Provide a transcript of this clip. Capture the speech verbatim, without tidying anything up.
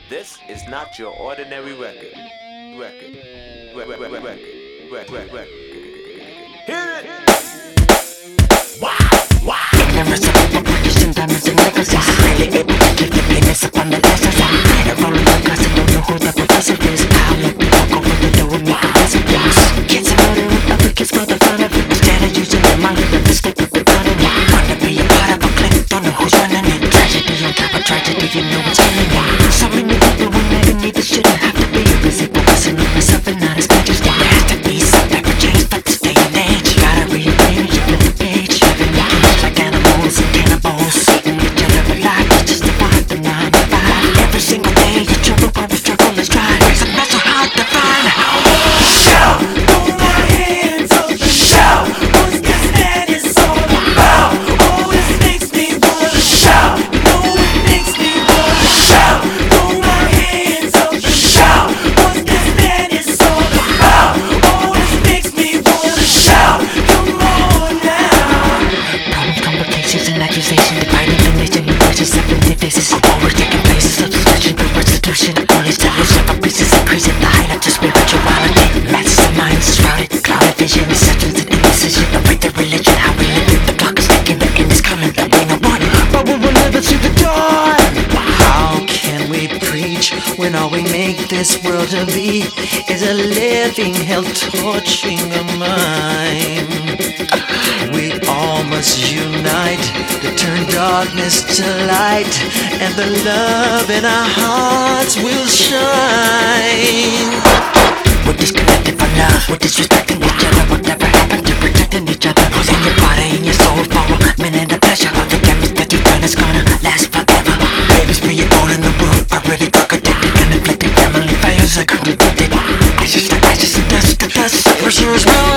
This is not your ordinary record. Record. Record. Record. Record. Record. Record. Hear it! Wow! Wow! Ignorance of people producing diamonds and necklaces. Really able to keep the penis up on the lessons. And rolling like us and don't know who the professor is. I'll let me walk over the door and make a recipes. Kids are murder with the wicked for the fun of it. Instead of using their mind with the mistake with the gun in it. Wanna be a part of a clique, don't know who's running it. Tragedy on top of tragedy, you know it's killing it. So many people we never need this shouldn't have to be. Busy focusing on myself and not as much as there has to be some type of change, but this day and age gotta rearrange and flip the page. Living like animals, like animals and cannibals, eating each other alive, it's just the vibe, the nine to five. Every single day you struggle, but we struggle is dry. It's not so hard to find. Shout, throw my hands up and shout. What's this that is all about? Oh, this makes me wanna shout. No, it makes me wanna shout. Throw my hands up and shout. What's this that is all about? Oh, this makes me wanna shout. Come on now. Problems, complications, and accusations dividing the nation in voices, separate faces. Always taking places of discussion, the restitution of all these devils, several pieces increasing the height of just spirituality. Masses of minds shrouded, clouded vision, acceptance and indecision. The way the religion, how we live it. The clock is ticking, the end is coming, there ain't no warning, but we will never see the dawn. How can we preach when all we make this world to be is a living hell torching a mind? We all must unite to turn darkness to light, and the love in our hearts will shine. We're disconnected from love, we're disrespecting each other. Whatever happened to protecting each other? Losing your body and your soul for a minute of pleasure. All the damage that you've done is gonna last forever. Babies being born in the world already drug addicted and inflicting family failures. I couldn't predict. Ashes to ashes and dust to dust. Pressure is real.